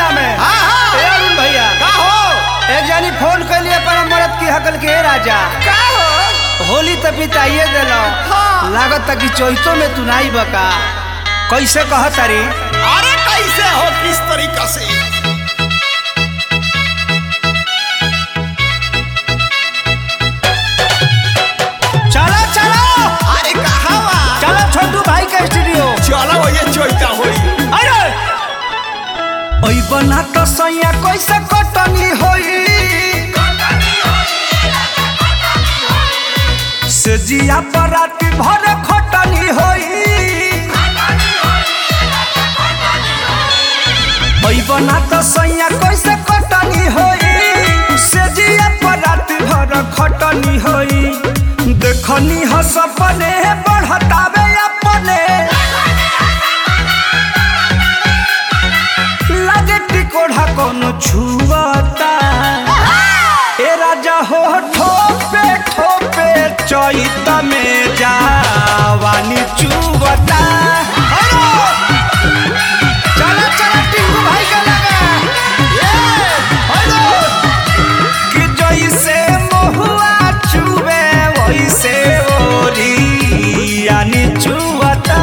मेला में। हाँ हाँ। ए अरुण भैया का हो? एक जानी फोन कर लिए पर मरद की हकल के राजा का हो? होली तो बिताइए दिलो। हाँ। लागत कि चौथों में तू नहीं बका। कैसे कह तारी? अरे कैसे हो, किस तरीका से? चलो चलो अरे कहाँ बा? चलो छोटू भाई का स्टूडियो। चलो वो ये चोइता होई। अरे ओई बना तो सैया कैसे कटनी होई से जिया पर रात भर खटनी होई ओई बना तो सैया कैसे कटनी होई से जिया पर रात भर खटनी होई देखनी ह सपने बढ़तावे अपने लगे टिकोढ़ा कोनो छुआता ए राजा हो ठोपे ठोपे चैत में जावानी चुवता। चला चला टिंकू भाई का लगा कि जैसे महुआ चुवे वैसे ओरी यानी चुवता।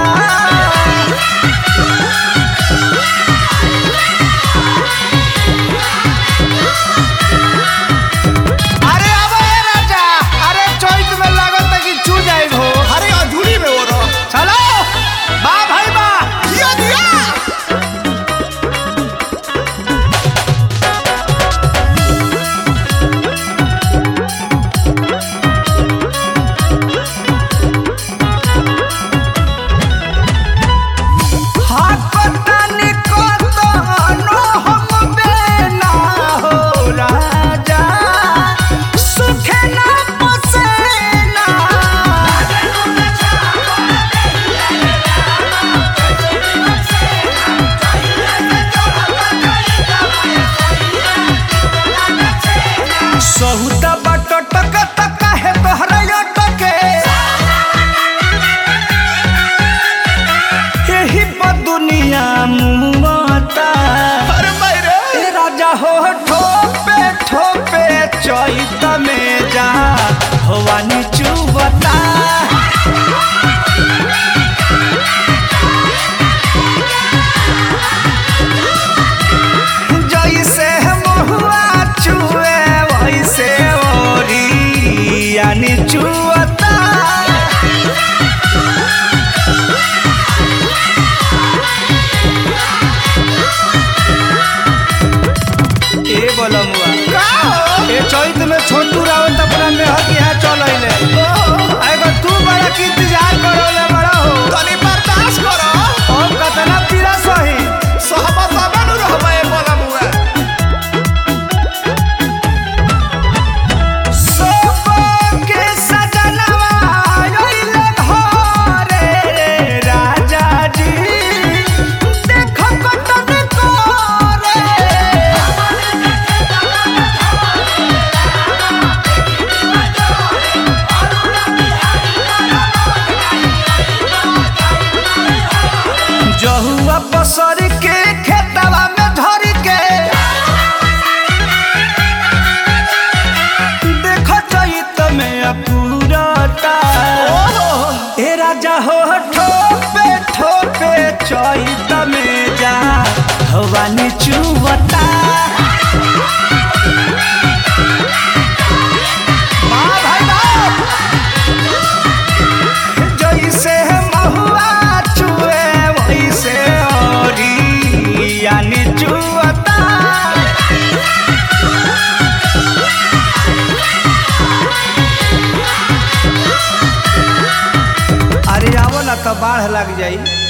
अरे अब ए राजा, अरे चोइस में लागत कि चू जाए हो। अरे अधूरी में हो रहा। चलो बा भाई बा। दिया दिया। हाकतानी कतनो हम बेना हो राजा सुखे ना पसेना। सहुता बाट टक तक है तोहरा अटके यही पर दुनिया मुआता। अरे मेरे। ए राजा हो ठोपे ठोपे चैत में जा हवानी चुवता। जैसे महुआ चुए वैसे ओरी यानी चुवता। ए बोलमुआ का हो? ए चैत में छोटू रावत अपना मेहर के यहाँ चल अइले। एगो तू बड़ा की इंतजार करोले बड़ा हो तनी बर्दाश्त करो। और कतना पीड़ा सही। सहमत बन रहबे बोला मुआ। सबके सजनवा अइले घरे राजा जी देख कतन करे। जहुआ पसर के खेतवा में धर के देख चैत में अपूरता। ए राजा हो ठोपे ठोपे चैत में जा हवानी चुवता। वाह भाई वाह। जैसे महुआ चुए वैसे ओरी यानी चुवता। अरे आवो ना तो बाढ़ लग जाई।